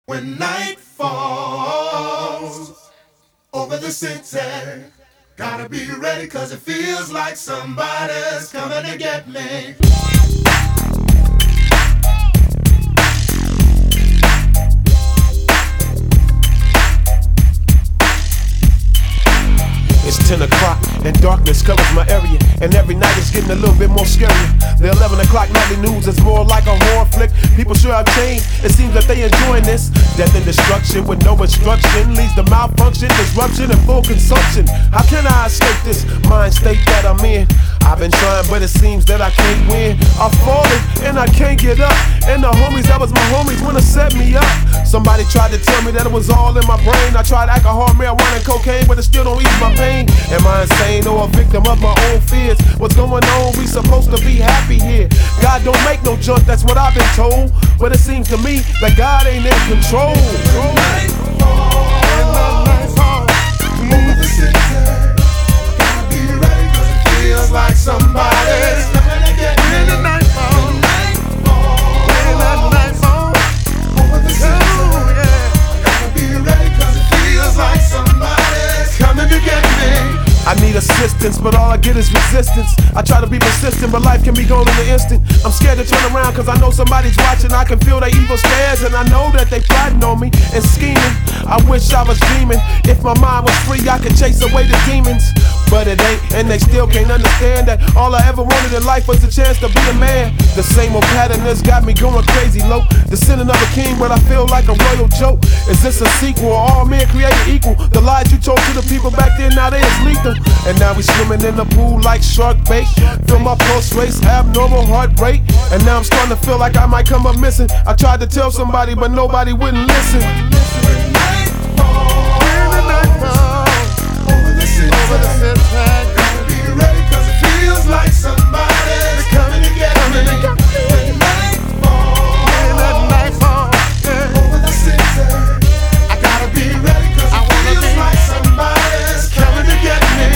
When night falls over the city, gotta be ready 'cause it feels like somebody's coming to get me. It's 10 o'clock and darkness covers my area, and every night it's getting a little bit more scarier. The 11 o'clock nightly news is more like a horror flick. People sure have changed, it seems that they enjoying this. Death and destruction with no instruction leads to malfunction, disruption, and full consumption. How can I escape this mind state that I'm in? I've been trying, but it seems that I can't win. I've fallen and I can't get up, and the homies that was my homies wanna set me up. Somebody tried to tell me that it was all in my brain. I tried alcohol, marijuana, and cocaine, but it still don't ease my pain. Am I insane or a victim of my own fears? What's going on? We supposed to be happy here. God don't make no junk, that's what I've been told. But it seems to me that God ain't in control. Night falls over the city. Gotta be ready 'cause it feels like somebody's coming to get me. When the night falls over the city, gotta be ready 'cause it feels like somebody's coming to get me. I need assistance, but all I get is resistance. I try to be persistent, but life can be gone in an instant. I'm scared to turn around 'cause I know somebody's watching. I can feel their evil stares, and I know that they plotting on me and scheming. I wish I was dreaming. If my mind was free, I could chase away the demons. But it ain't, and they still can't understand that all I ever wanted in life was a chance to be a man. The same old pattern has got me going crazy low. Descending of a king, but I feel like a royal joke. Is this a sequel? All men created equal. The lies you told to the people back then, now they is lethal. And now we swimming in the pool like shark bait. Feel my pulse race, abnormal heart rate. And now I'm starting to feel like I might come up missing. I tried to tell somebody, but nobody wouldn't listen. When night falls over the city, gotta be ready 'cause it feels like somebody's coming to get me. When night falls over the city, I gotta be ready 'cause it feels like somebody's coming to get me.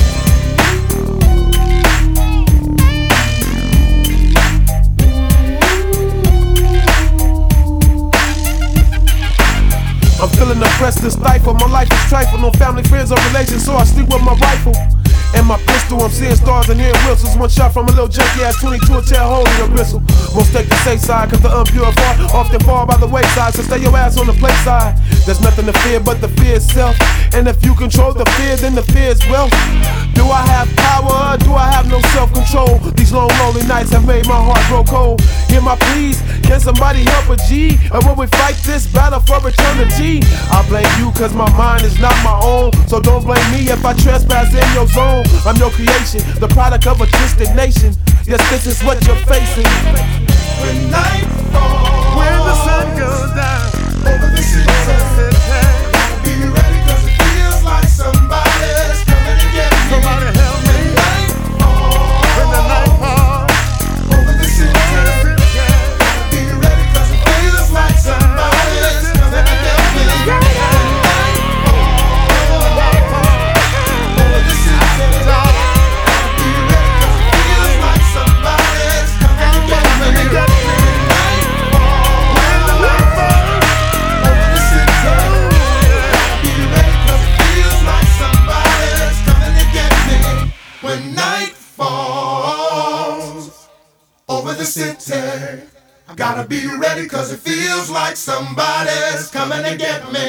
I'm feeling oppressed and stifled. My life is trifle, no family, friends, or relations, so I sleep with my rifle and my pistol. I'm seeing stars and hearing whistles. One shot from a little junkie ass 22, a tail hole in your bristle. Won't stake the safe side, 'cause the unpurified often fall by the wayside. So stay your ass on the play side. There's nothing to fear but the fear itself. And if you control the fear, then the fear is wealth. Do I have power or do I have no self-control? These long, lonely nights have made my heart grow cold. Hear my pleas, can somebody help a G? Or will we fight this battle for eternity? I blame you 'cause my mind is not my own. So don't blame me if I trespass in your zone. I'm your creation, the product of a twisted nation. Yes, this is what you're facing. When night falls, When the sun goes down over the city, gotta be ready 'cause it feels like somebody's coming to get me. somebody help me. When night falls, When the night falls, over the city, gotta be ready 'cause it feels like somebody's coming to get me. When night falls, over the city, gotta be ready 'cause it feels like somebody's coming to get me. When night falls, over the city, gotta be ready 'cause it feels like somebody's coming to get me. When night falls over the city, I gotta be ready 'cause it feels like somebody's coming to get me.